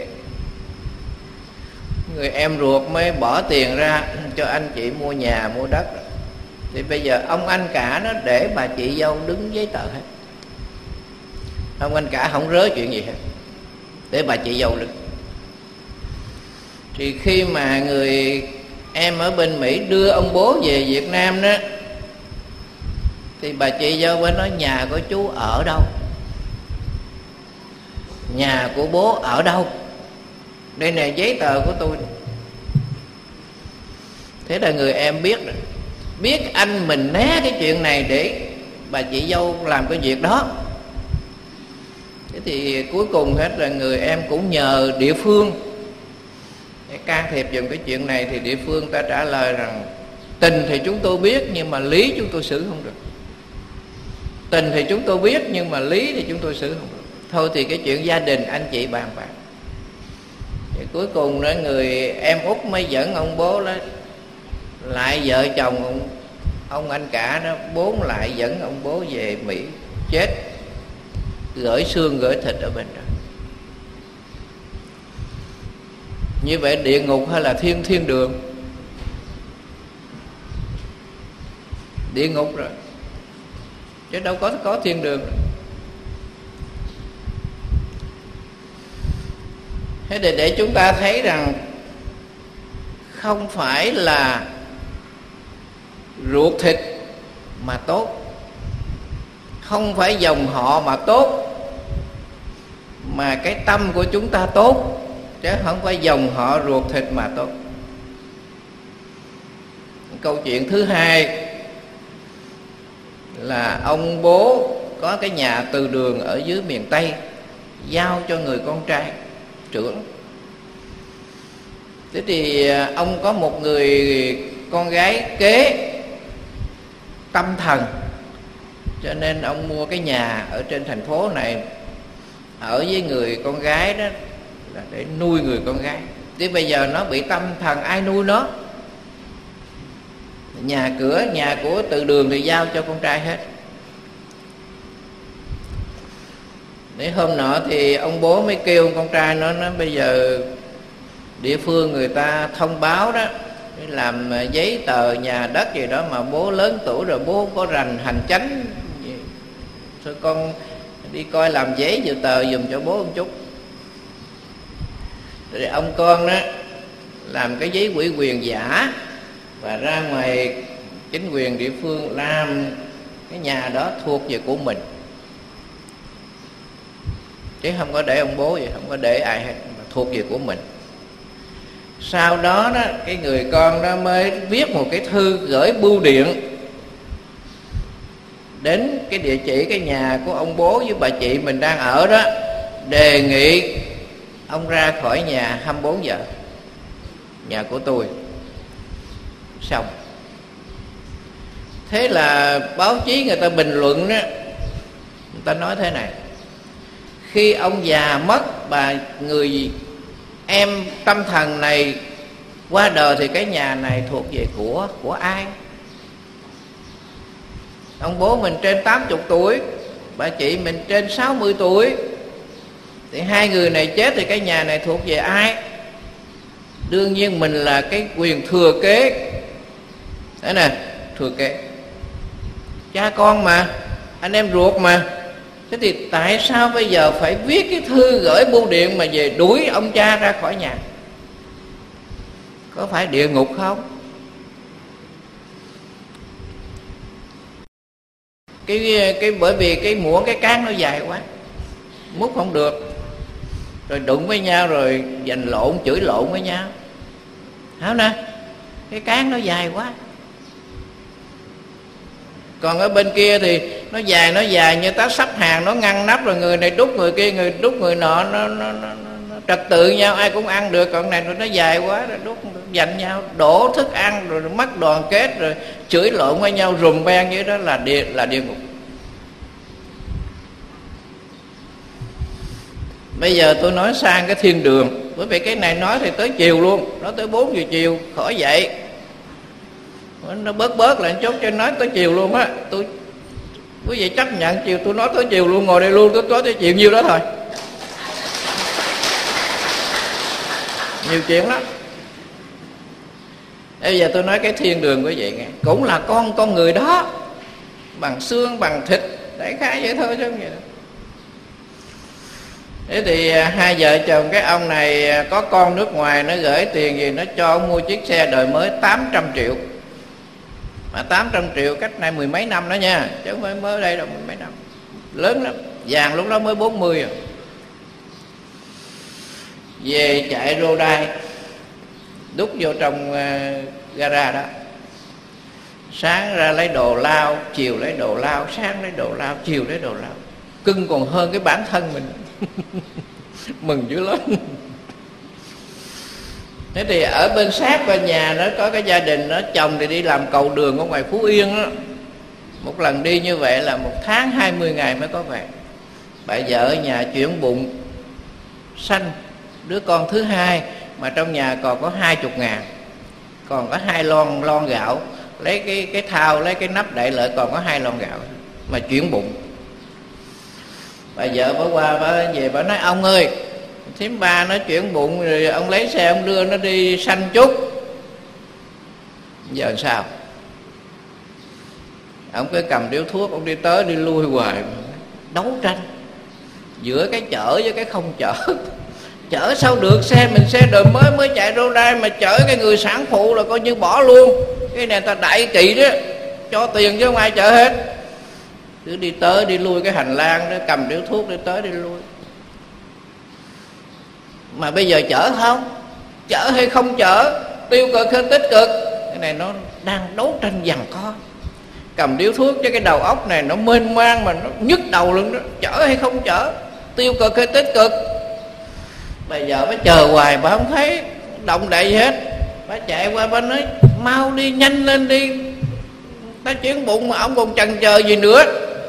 người em ruột mới bỏ tiền ra cho anh chị mua nhà mua đất. Thì bây giờ ông anh cả nó để bà chị dâu đứng giấy tờ hết. Ông anh cả không rớ chuyện gì hết, để bà chị dâu đứng. Thì khi mà người em ở bên Mỹ đưa ông bố về Việt Nam đó, thì bà chị dâu mới nói nhà của chú ở đâu, nhà của bố ở đâu, đây nè giấy tờ của tôi. Thế là người em biết rồi, biết anh mình né cái chuyện này để bà chị dâu làm cái việc đó. Thế thì cuối cùng hết là người em cũng nhờ địa phương để can thiệp dùm cái chuyện này. Thì địa phương ta trả lời rằng tình thì chúng tôi biết nhưng mà lý chúng tôi xử không được. Tình thì chúng tôi biết nhưng mà lý thì chúng tôi xử không được. Thôi thì cái chuyện gia đình anh chị bàn bạc. Thì cuối cùng đó người em út mới dẫn ông bố đó, lại vợ chồng ông, ông anh cả đó, bốn lại dẫn ông bố về Mỹ chết, gửi xương gửi thịt ở bên đó. Như vậy địa ngục hay là thiên thiên đường? Địa ngục rồi, chứ đâu có có thiên đường. Thế để, để chúng ta thấy rằng không phải là ruột thịt mà tốt, không phải dòng họ mà tốt, mà cái tâm của chúng ta tốt, chứ không phải dòng họ ruột thịt mà tốt. Câu chuyện thứ hai là ông bố có cái nhà từ đường ở dưới miền Tây, giao cho người con trai trưởng. Thế thì ông có một người con gái kế tâm thần, cho nên ông mua cái nhà ở trên thành phố này ở với người con gái đó là để nuôi người con gái. Thế bây giờ nó bị tâm thần, ai nuôi nó? Nhà cửa, nhà của từ đường thì giao cho con trai hết. Để hôm nọ thì ông bố mới kêu con trai nó, nó bây giờ địa phương người ta thông báo đó, làm giấy tờ nhà đất gì đó mà bố lớn tuổi rồi, bố không có rành hành chánh gì, thôi con đi coi làm giấy dự tờ giùm cho bố một chút. Rồi ông con đó làm cái giấy ủy quyền giả và ra ngoài chính quyền địa phương làm cái nhà đó thuộc về của mình, chứ không có để ông bố gì, không có để ai hết, mà thuộc về của mình. Sau đó đó cái người con đó mới viết một cái thư gửi bưu điện đến cái địa chỉ cái nhà của ông bố với bà chị mình đang ở đó, đề nghị ông ra khỏi nhà hai mươi bốn giờ, nhà của tôi. Xong. Thế là báo chí người ta bình luận đó, người ta nói thế này: khi ông già mất, bà người em tâm thần này qua đời thì cái nhà này thuộc về của của ai? Ông bố mình trên tám mươi tuổi, bà chị mình trên sáu mươi tuổi, thì hai người này chết thì cái nhà này thuộc về ai? Đương nhiên mình là cái quyền thừa kế. Đấy nè, thừa kế, cha con mà, anh em ruột mà. Thế thì tại sao bây giờ phải viết cái thư gửi bưu điện mà về đuổi ông cha ra khỏi nhà? Có phải địa ngục không? Cái cái bởi vì cái muỗng cái cán nó dài quá, múc không được, rồi đụng với nhau rồi giành lộn, chửi lộn với nhau. Hả nè, cái cán nó dài quá. Còn ở bên kia thì nó dài, nó dài như tá sắp hàng, nó ngăn nắp, rồi người này đút người kia, người đút người nọ, nó, nó, nó, nó trật tự nhau, ai cũng ăn được. Còn này nó dài quá, rồi đút giành nhau, đổ thức ăn, rồi mất đoàn kết, rồi chửi lộn với nhau, rùm beng như đó là địa, là địa ngục. Bây giờ tôi nói sang cái thiên đường, bởi vì cái này nói thì tới chiều luôn, nói tới bốn giờ chiều khỏi dậy, nó bớt bớt lại chút cho nói tới chiều luôn á. Tôi quý vị chấp nhận chiều tôi nói tới chiều luôn, ngồi đây luôn, tôi nói tới chiều nhiêu đó thôi. Nhiều chuyện lắm. Bây giờ tôi nói cái thiên đường quý vị nghe, cũng là con con người đó, bằng xương bằng thịt, đại khái vậy thôi chứ không vậy đâu. Thế thì hai vợ chồng cái ông này có con nước ngoài, nó gửi tiền gì, nó cho ông mua chiếc xe đời mới tám trăm triệu. Mà tám trăm triệu cách nay mười mấy năm đó nha, chứ không phải mới đây đâu, mười mấy năm. Lớn lắm, vàng lúc đó mới bốn mươi rồi. Về chạy rô đai, đút vô trong uh, gara đó. Sáng ra lấy đồ lao, chiều lấy đồ lao, sáng lấy đồ lao, chiều lấy đồ lao. Cưng còn hơn cái bản thân mình. Mừng dữ lắm. Thế thì ở bên sát bên nhà nó có cái gia đình, nó chồng thì đi làm cầu đường ở ngoài Phú Yên đó. Một lần đi như vậy là một tháng hai mươi ngày mới có về. Bà vợ ở nhà chuyển bụng sanh đứa con thứ hai, mà trong nhà còn có hai chục ngàn, còn có hai lon lon gạo, lấy cái cái thao lấy cái nắp đậy lại, còn có hai lon gạo mà chuyển bụng. Bà vợ bà qua bà về bà nói: ông ơi, thím ba nó chuyển bụng rồi, ông lấy xe ông đưa nó đi sanh chút. Giờ sao? Ông cứ cầm điếu thuốc, ông đi tới đi lui hoài, đấu tranh giữa cái chở với cái không chở. Chở sao được, xe mình xe đời mới mới chạy rô đai, mà chở cái người sản phụ là coi như bỏ luôn. Cái này ta đại kỵ đó. cho tiền chứ không ai chở hết. Cứ đi tới đi lui cái hành lang đó, cầm điếu thuốc đi tới đi lui. Mà bây giờ chở không? Chở hay không chở? Tiêu cực hay tích cực? Cái này nó đang đấu tranh giằng co. Cầm điếu thuốc cho cái đầu óc này nó mênh mang mà nó nhức đầu luôn đó. Chở hay không chở? Tiêu cực hay tích cực? Bây giờ bà chờ hoài bà không thấy động đậy gì hết. Bà chạy qua bà nói mau đi, nhanh lên đi, ta chuyển bụng mà ông còn chần chờ gì nữa.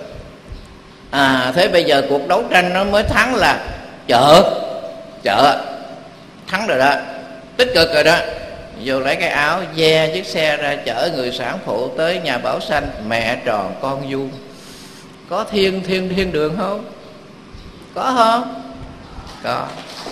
À thế bây giờ cuộc đấu tranh nó mới thắng là chợ. Chợ thắng rồi đó, tích cực rồi đó. Vô lấy cái áo ve chiếc xe ra chở người sản phụ tới nhà Bảo Sanh. Mẹ tròn con vuông. Có thiên thiên thiên đường không? Có không? Có.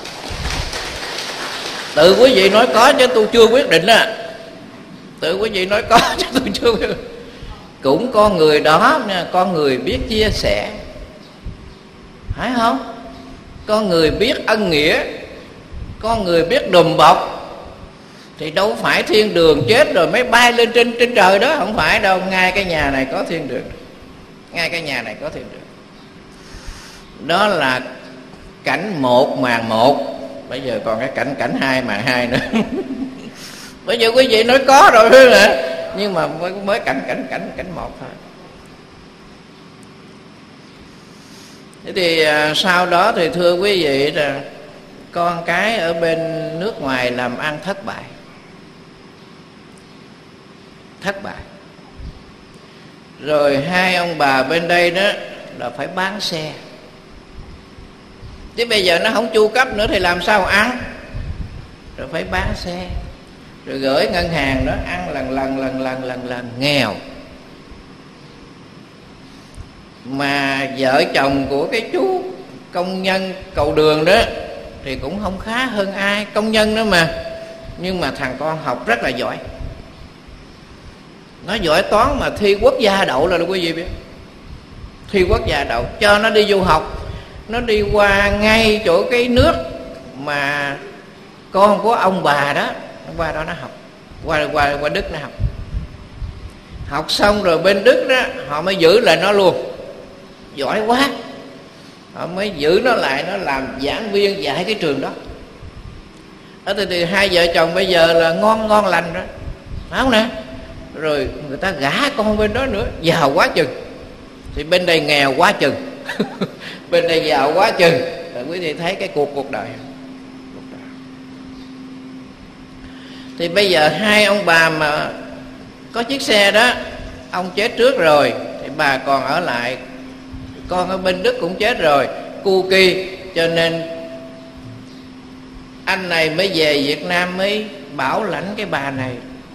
Tự quý vị nói có chứ tôi chưa quyết định á. Tự quý vị nói có chứ tôi chưa quyết định. Cũng con người đó nha, con người biết chia sẻ, phải không? Con người biết ân nghĩa, con người biết đùm bọc, thì đâu phải thiên đường chết rồi mới bay lên trên trên trời đó. Không phải đâu. Ngay cái nhà này có thiên đường. Ngay cái nhà này có thiên đường. Đó là cảnh một màn một. Bây giờ còn cái cảnh cảnh hai màn hai nữa. Bây giờ quý vị nói có rồi thôi mà. Nhưng mà mới, mới cảnh cảnh cảnh cảnh một thôi. Thế thì à, sau đó thì thưa quý vị là con cái ở bên nước ngoài làm ăn thất bại. Thất bại. Rồi hai ông bà bên đây đó là phải bán xe. Chứ bây giờ nó không chu cấp nữa thì làm sao ăn? Rồi phải bán xe, rồi gửi ngân hàng đó ăn lần lần lần lần lần lần nghèo. Mà vợ chồng của cái chú công nhân cầu đường đó thì cũng không khá hơn ai, công nhân đó mà. Nhưng mà thằng con học rất là giỏi. Nó giỏi toán mà thi quốc gia đậu là quý vị biết. Thi quốc gia đậu, cho nó đi du học. Nó đi qua ngay chỗ cái nước mà con của ông bà đó, ông bà đó nó học. Qua, qua, qua Đức nó học. Học xong rồi bên Đức đó họ mới giữ lại nó luôn. Giỏi quá. Họ mới giữ nó lại, nó làm giảng viên dạy cái trường đó. Ở thì, thì hai vợ chồng bây giờ là ngon ngon lành đó, phải không nè? Rồi người ta gả con bên đó nữa, giàu quá chừng. Thì bên đây nghèo quá chừng. Bên đây giàu quá chừng. Rồi quý vị thấy cái cuộc cuộc đời. cuộc đời Thì bây giờ hai ông bà mà có chiếc xe đó, ông chết trước rồi thì bà còn ở lại. Con ở bên Đức cũng chết rồi, cu kỳ. Cho nên anh này mới về Việt Nam, mới bảo lãnh cái bà này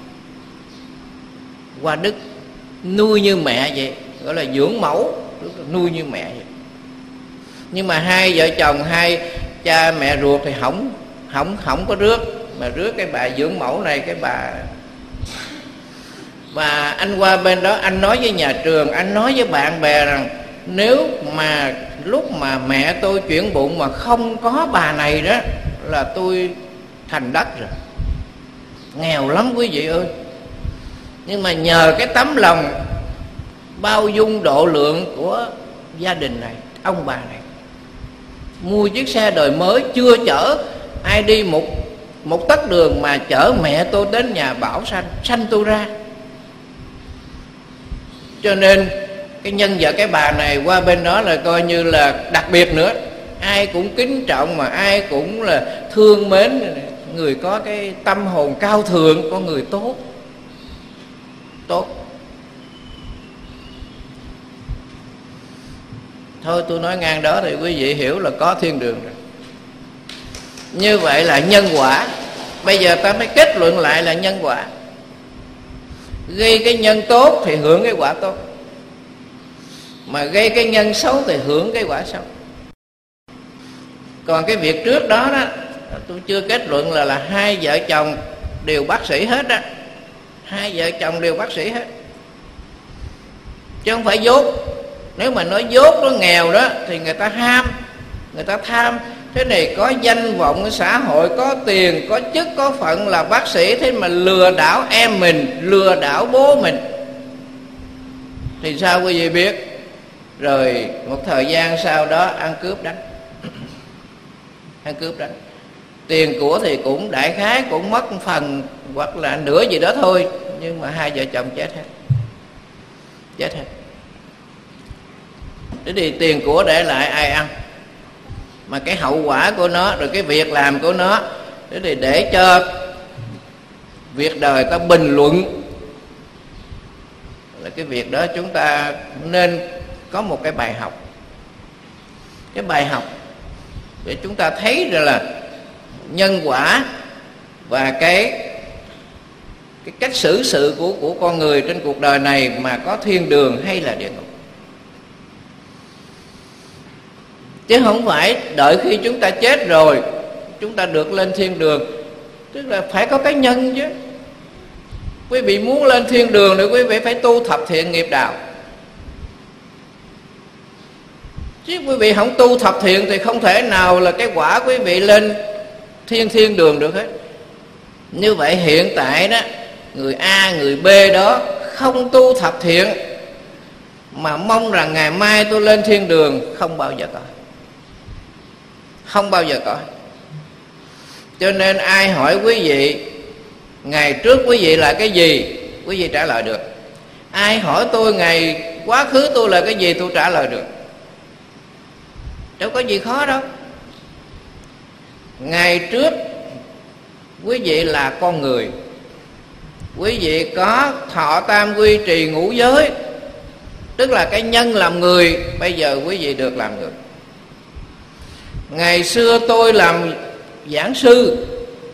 qua Đức nuôi như mẹ vậy, gọi là dưỡng mẫu, nuôi như mẹ vậy. Nhưng mà hai vợ chồng, hai cha mẹ ruột thì không không không có rước, mà rước cái bà dưỡng mẫu này. Cái bà Và anh qua bên đó, anh nói với nhà trường, anh nói với bạn bè rằng nếu mà lúc mà mẹ tôi chuyển bụng mà không có bà này đó là tôi thành đất rồi. Nghèo lắm quý vị ơi. Nhưng mà nhờ cái tấm lòng bao dung độ lượng của gia đình này, ông bà này, mua chiếc xe đời mới, chưa chở ai đi một một tấc đường mà chở mẹ tôi đến nhà Bảo Sanh, sanh tôi ra. Cho nên cái nhân vật cái bà này qua bên đó là coi như là đặc biệt nữa. Ai cũng kính trọng, mà ai cũng là thương mến. Người có cái tâm hồn cao thượng, có người tốt. Tốt. Thôi tôi nói ngang đó thì quý vị hiểu là có thiên đường rồi. Như vậy là nhân quả. Bây giờ ta mới kết luận lại là nhân quả. Gây cái nhân tốt thì hưởng cái quả tốt, mà gây cái nhân xấu thì hưởng cái quả xấu. Còn cái việc trước đó đó, tôi chưa kết luận là là hai vợ chồng đều bác sĩ hết á. Hai vợ chồng đều bác sĩ hết, chứ không phải dốt. Nếu mà nói dốt nó nghèo đó thì người ta ham, người ta tham. Thế này có danh vọng xã hội, có tiền, có chức, có phận là bác sĩ, thế mà lừa đảo em mình, lừa đảo bố mình. Thì sao quý vị biết? Rồi một thời gian sau đó ăn cướp đánh ăn cướp đánh tiền của thì cũng đại khái cũng mất phần hoặc là nửa gì đó thôi, nhưng mà hai vợ chồng chết hết chết hết Thế thì tiền của để lại ai ăn? Mà cái hậu quả của nó, rồi cái việc làm của nó, thế thì để cho việc đời ta bình luận là cái việc đó chúng ta nên có một cái bài học. Cái bài học để chúng ta thấy rằng là nhân quả và cái cái cách xử sự của của con người trên cuộc đời này mà có thiên đường hay là địa ngục. Chứ không phải đợi khi chúng ta chết rồi chúng ta được lên thiên đường. Tức là phải có cái nhân chứ. Quý vị muốn lên thiên đường thì quý vị phải tu thập thiện nghiệp đạo. Chứ quý vị không tu thập thiện thì không thể nào là cái quả quý vị lên thiên thiên đường được hết. Như vậy hiện tại đó, người A, người B đó không tu thập thiện mà mong rằng ngày mai tôi lên thiên đường, không bao giờ có. Không bao giờ có. Cho nên ai hỏi quý vị ngày trước quý vị là cái gì, quý vị trả lời được. Ai hỏi tôi ngày quá khứ tôi là cái gì, tôi trả lời được. Đâu có gì khó đâu. Ngày trước quý vị là con người, quý vị có thọ tam quy trì ngũ giới, tức là cái nhân làm người. Bây giờ quý vị được làm người. Ngày xưa tôi làm giảng sư,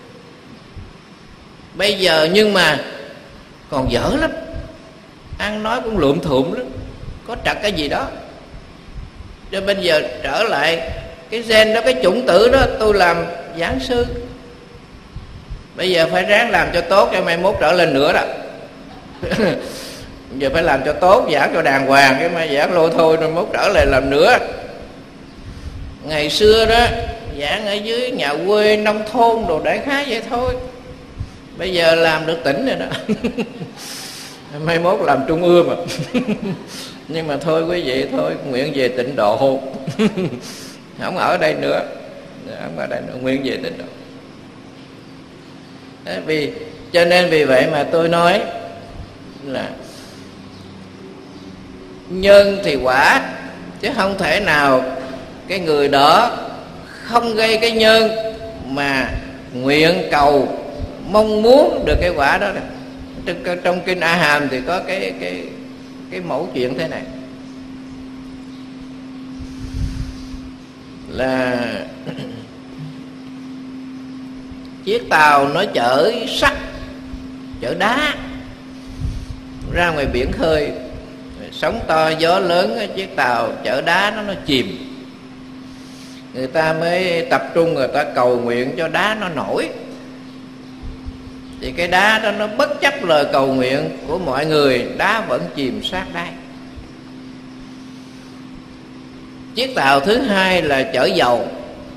bây giờ nhưng mà còn dở lắm, ăn nói cũng lượm thượm lắm, có trật cái gì đó. Cho bây giờ trở lại cái gen đó, cái chủng tử đó, tôi làm giảng sư. Bây giờ phải ráng làm cho tốt cho mai mốt trở lên nữa đó. Giờ phải làm cho tốt, giảng cho đàng hoàng, cái mai giảng lô thôi rồi mốt trở lại làm nữa. Ngày xưa đó giảng ở dưới nhà quê nông thôn đồ đại khái vậy thôi. Bây giờ làm được tỉnh rồi đó. Mai mốt làm trung ương mà. Nhưng mà thôi quý vị, thôi nguyện về tịnh độ. Không ở đây nữa, không ở đây nữa, nguyện về tịnh độ. Đấy, vì cho nên vì vậy mà tôi nói là nhân thì quả, chứ không thể nào cái người đó không gây cái nhân mà nguyện cầu mong muốn được cái quả đó. Trong, trong kinh A Hàm thì có cái cái cái mẫu chuyện thế này là chiếc tàu nó chở sắt, chở đá ra ngoài biển khơi, sóng to gió lớn, chiếc tàu chở đá nó nó chìm. Người ta mới tập trung, người ta cầu nguyện cho đá nó nổi. Thì cái đá đó nó bất chấp lời cầu nguyện của mọi người, đá vẫn chìm sát đáy. Chiếc tàu thứ hai là chở dầu,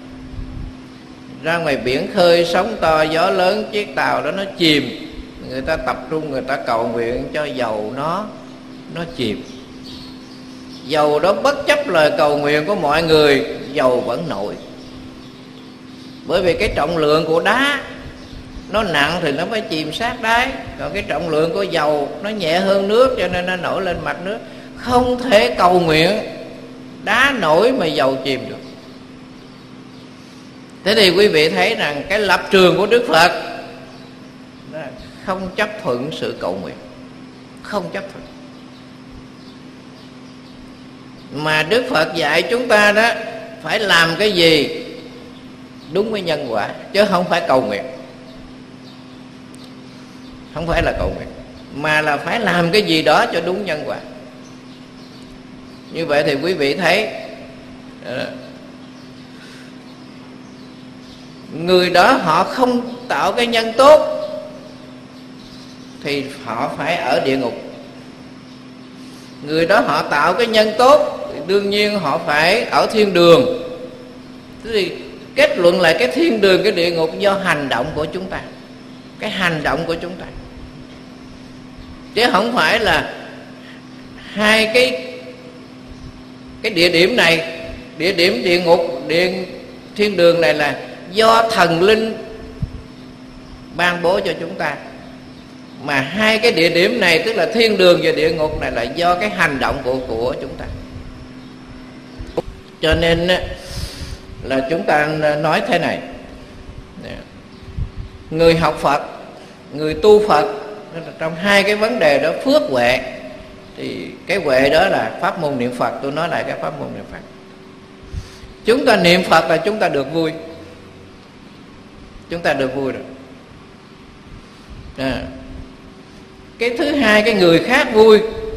ra ngoài biển khơi, sóng to gió lớn, chiếc tàu đó nó chìm. Người ta tập trung, người ta cầu nguyện cho dầu nó nó chìm. Dầu đó bất chấp lời cầu nguyện của mọi người, dầu vẫn nổi. Bởi vì cái trọng lượng của đá nó nặng thì nó phải chìm sát đáy, còn cái trọng lượng của dầu nó nhẹ hơn nước, cho nên nó nổi lên mặt nước. Không thể cầu nguyện đá nổi mà dầu chìm được. Thế thì quý vị thấy rằng cái lập trường của Đức Phật không chấp thuận sự cầu nguyện, không chấp thuận. Mà Đức Phật dạy chúng ta đó phải làm cái gì đúng với nhân quả, chứ không phải cầu nguyện. Không phải là cầu nguyện, mà là phải làm cái gì đó cho đúng nhân quả. Như vậy thì quý vị thấy người đó họ không tạo cái nhân tốt thì họ phải ở địa ngục. Người đó họ tạo cái nhân tốt thì đương nhiên họ phải ở thiên đường. Thế thì kết luận lại cái thiên đường, cái địa ngục do hành động của chúng ta, cái hành động của chúng ta, chứ không phải là hai cái cái địa điểm này, địa điểm địa ngục, điện thiên đường này là do thần linh ban bố cho chúng ta, mà hai cái địa điểm này tức là thiên đường và địa ngục này là do cái hành động của của chúng ta. Cho nên là chúng ta nói thế này: người học Phật, người tu Phật, trong hai cái vấn đề đó, phước huệ, thì cái huệ đó là pháp môn niệm Phật. Tôi nói lại cái pháp môn niệm Phật. Chúng ta niệm Phật là chúng ta được vui, chúng ta được vui rồi. À. Cái thứ hai, cái người khác vui,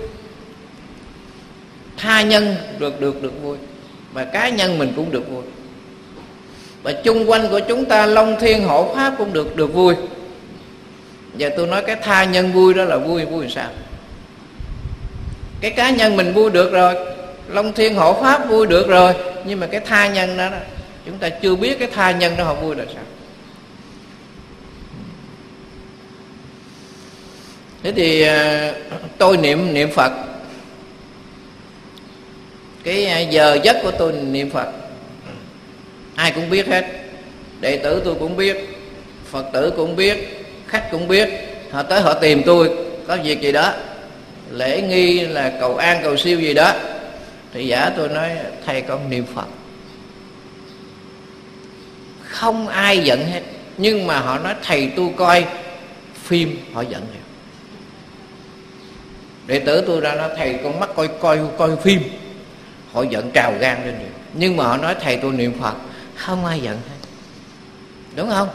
tha nhân được được được vui, và cá nhân mình cũng được vui, và chung quanh của chúng ta long thiên hộ pháp cũng được được vui. Giờ tôi nói cái tha nhân vui đó là vui vui làm sao? Cái cá nhân mình vui được rồi, long thiên hộ pháp vui được rồi, nhưng mà cái tha nhân đó, đó chúng ta chưa biết cái tha nhân đó họ vui là sao. Thế thì tôi niệm niệm Phật, cái giờ giấc của tôi niệm Phật ai cũng biết hết, đệ tử tôi cũng biết, Phật tử cũng biết, khách cũng biết. Họ tới họ tìm tôi có việc gì đó, lễ nghi là cầu an cầu siêu gì đó, thì giả tôi nói thầy con niệm Phật. Không ai giận hết, nhưng mà họ nói thầy tôi coi phim họ giận rồi. Đệ tử tôi ra nói thầy con mắt coi coi coi phim, họ giận trào gan lên rồi. Nhưng mà họ nói thầy tôi niệm Phật, không ai giận hết, đúng không?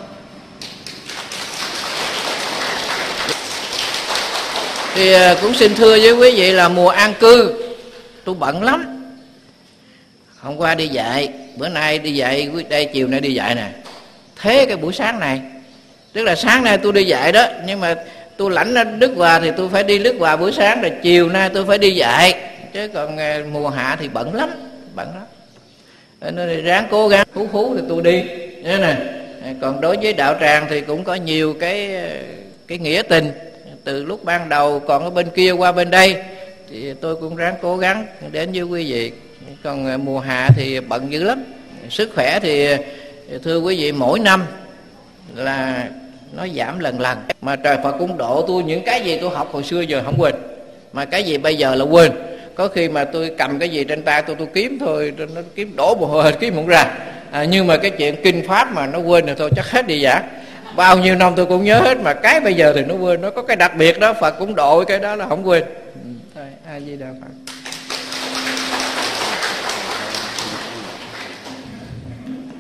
Thì cũng xin thưa với quý vị là mùa an cư tôi bận lắm. Hôm qua đi dạy, bữa nay đi dạy, đây chiều nay đi dạy nè. Thế cái buổi sáng này, tức là sáng nay tôi đi dạy đó, nhưng mà tôi lãnh ở Đức Hòa thì tôi phải đi Đức Hòa buổi sáng, rồi chiều nay tôi phải đi dạy. Chứ còn mùa hạ thì bận lắm, bận lắm. Nên ráng cố gắng, hú hú thì tôi đi. Thế nè. Còn đối với đạo tràng thì cũng có nhiều cái cái nghĩa tình. Từ lúc ban đầu còn ở bên kia qua bên đây thì tôi cũng ráng cố gắng đến với quý vị. Còn mùa hạ thì bận dữ lắm. Sức khỏe thì thưa quý vị mỗi năm là nó giảm lần lần. Mà trời Phật cũng độ tôi những cái gì tôi học hồi xưa giờ không quên, mà cái gì bây giờ là quên. Có khi mà tôi cầm cái gì trên tay tôi tôi kiếm thôi, nó kiếm đổ mồ hôi kiếm không ra. À, nhưng mà cái chuyện kinh pháp mà nó quên rồi thôi chắc hết đi giả. Bao nhiêu năm tôi cũng nhớ hết, mà cái bây giờ thì nó quên. Nó có cái đặc biệt đó, Phật cũng độ cái đó là không quên. Thôi, A Di Đà Phật.